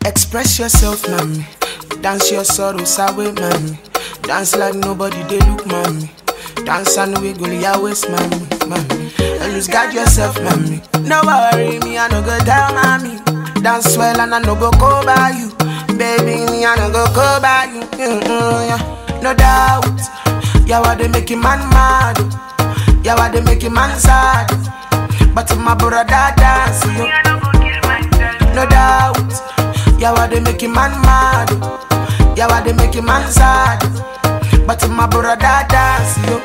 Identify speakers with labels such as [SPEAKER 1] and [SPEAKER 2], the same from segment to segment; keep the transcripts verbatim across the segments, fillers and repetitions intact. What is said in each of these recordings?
[SPEAKER 1] Express yourself, mommy. Dance your sorrows away, mommy. Dance like nobody, they look, mommy. Dance and wiggle your waist, mommy, mommy. And lose guard yourself, mommy. No worry, me, I no go tell mommy. Dance well and I no go go by you. Baby, me, I no go go by you. Mm-mm, yeah. No doubt. Yeah, what they making man mad. Yeah, what they making man sad. But my brother dance, you. No doubt. Yeah, what they making man mad. Yeah, what they making man sad. But my brother dance, you.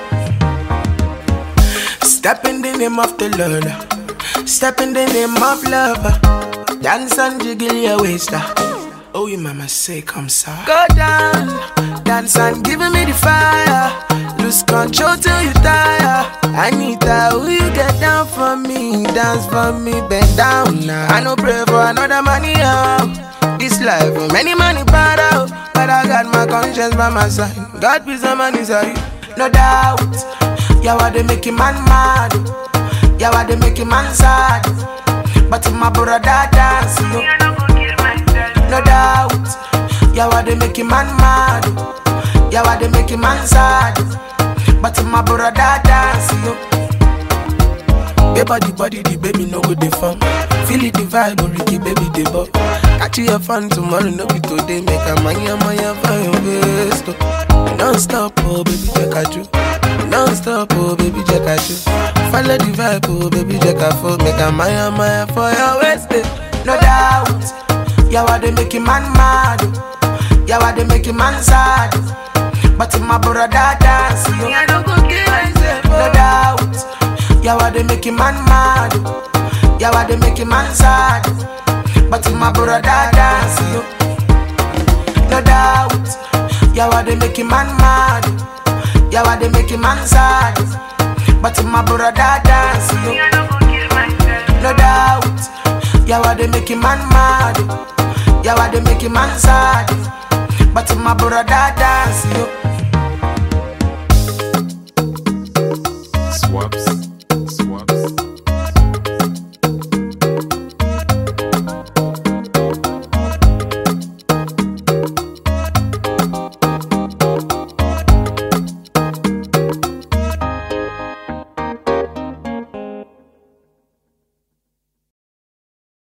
[SPEAKER 1] Step in the name of the Lord. Step in the name of love. Dance and jiggle your waist. Oh, you mama say come so. Go down, dance and give me the fire. Lose control till you tire. I need that, will you get down for me? Dance for me, bend down now. I no pray for another money out. This life, many money bad out. But I got my conscience by my side. God please the money side. No doubt. Yeah, what they making man mad. Yeah, what they making man sad. But my brother dance, you. No doubt. Yeah, what they making man mad. Yeah, what they making man sad. But my brother dance, you. Baby, the body, the baby, no good, the fun. Feel it, the vibe, Ricky, baby, the bop. Catch your fun tomorrow, no be today. Make a mania, mania, fire, waste. Non stop, oh, baby, check out you. Non stop, oh, baby, check out you. Follow the vibe, oh, baby, check out for. Make a mania, mania, for your waist. No doubt. Yeah, what they making man mad. Yeah, what they making man sad. But my brother dance, you. I don't go kill myself. No doubt. Yeah, what they making man mad. Yeah, what they making man sad. But my brother dance, you. No doubt. Yeah, what they making man mad. Yeah, what they making man sad. But my brother dance, you. No doubt. Yeah, what they making man mad. Yeah, what they making man sad. But my brother dance, you.
[SPEAKER 2] Swaps.